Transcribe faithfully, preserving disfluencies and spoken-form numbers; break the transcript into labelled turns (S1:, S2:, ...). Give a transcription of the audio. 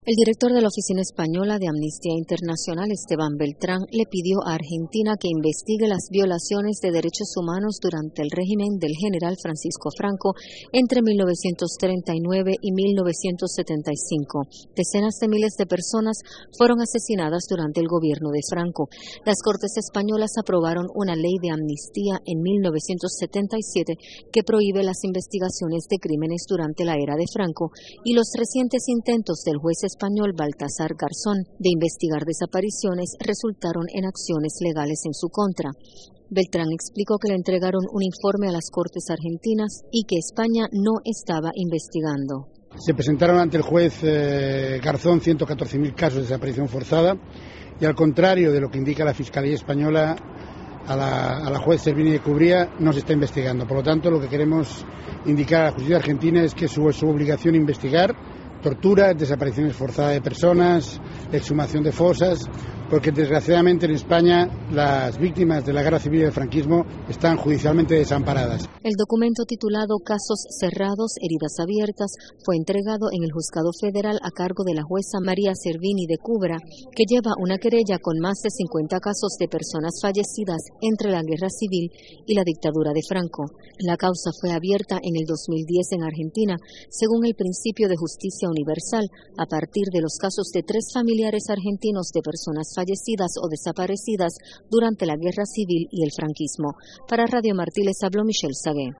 S1: El director de la Oficina Española de Amnistía Internacional, Esteban Beltrán, le pidió a Argentina que investigue las violaciones de derechos humanos durante el régimen del general Francisco Franco entre mil novecientos treinta y nueve y mil novecientos setenta y cinco. Decenas de miles de personas fueron asesinadas durante el gobierno de Franco. Las Cortes españolas aprobaron una ley de amnistía en mil novecientos setenta y siete que prohíbe las investigaciones de crímenes durante la era de Franco, y los recientes intentos del juez español Baltasar Garzón de investigar desapariciones resultaron en acciones legales en su contra. Beltrán explicó que le entregaron un informe a las Cortes argentinas y que España no estaba investigando.
S2: Se presentaron ante el juez eh, Garzón ciento catorce mil casos de desaparición forzada y, al contrario de lo que indica la Fiscalía Española, a la, a la juez Servini de Cubría no se está investigando. Por lo tanto, lo que queremos indicar a la justicia argentina es que es su, su obligación investigar torturas, desapariciones forzadas de personas, exhumación de fosas, porque desgraciadamente en España las víctimas de la guerra civil y del franquismo están judicialmente desamparadas.
S1: El documento titulado Casos cerrados, heridas abiertas fue entregado en el Juzgado Federal a cargo de la jueza María Servini de Cubra, que lleva una querella con más de cincuenta casos de personas fallecidas entre la guerra civil y la dictadura de Franco. La causa fue abierta en el dos mil diez en Argentina, según el principio de justicia universal, a partir de los casos de tres familiares argentinos de personas fallecidas o desaparecidas durante la guerra civil y el franquismo. Para Radio Martí les habló Michelle Sagué.